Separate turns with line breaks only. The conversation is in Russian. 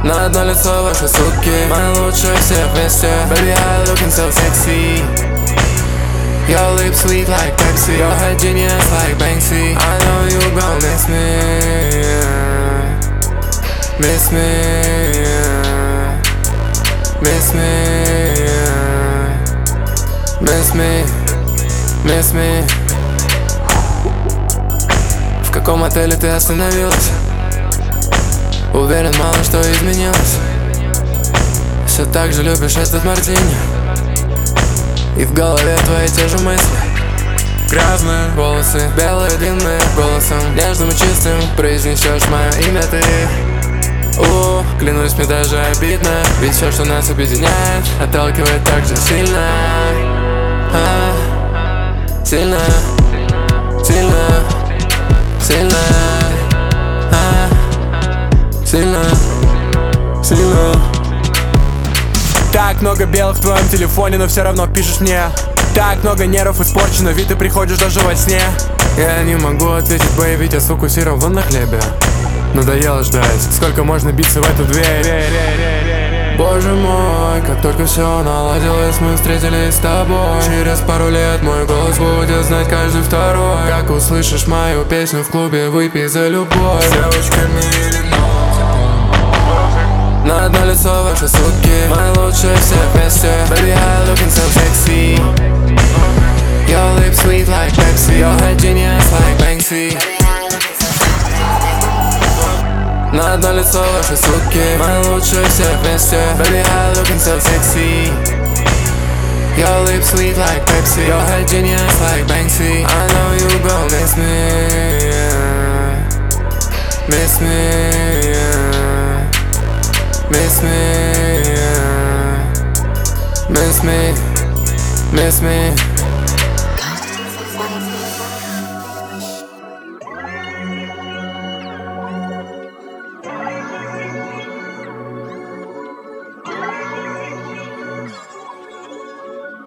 На одно лицо ваши сутки, мои лучшие все вместе. Baby, I looking so sexy. Your lips sweet like Pepsi. Your head genius like Banksy. I know you gon' miss me, miss me, miss me, miss me, miss me. В каком отеле ты остановилась? Уверен, мало что изменилось. Все так же любишь этот мартини, и в голове твои те же мысли. Грязные волосы, белые длинные, голосом нежным и чистым произнесешь мое имя ты. Клянусь, мне даже обидно, ведь все, что нас объединяет, отталкивает так же сильно. Сильно, сильно, сильно, сильно, сильно.
Так много белых в твоем телефоне, но все равно пишешь мне. Так много нервов испорчено, ведь ты приходишь даже во сне.
Я не могу ответить, бэй, ведь я сфокусирован на хлебе. Надоело ждать, сколько можно биться в эту дверь. Боже мой, как только все наладилось, мы встретились с тобой. Через пару лет мой голос будет знать каждый второй. Как услышишь мою песню в клубе, выпей за любовь. С девочками или на одно лицо ваши сутки, мои лучшие все вместе. Baby, I looking so sexy. Your lips sweet like Pepsi. Your head genius like Banksy. На одно лицо ваши сутки, мои лучшие все вместе. Baby, I looking so sexy. Your lips sweet like Pepsi. Your head genius like Banksy. I know you gon' miss me, miss me, miss me, miss me, miss me.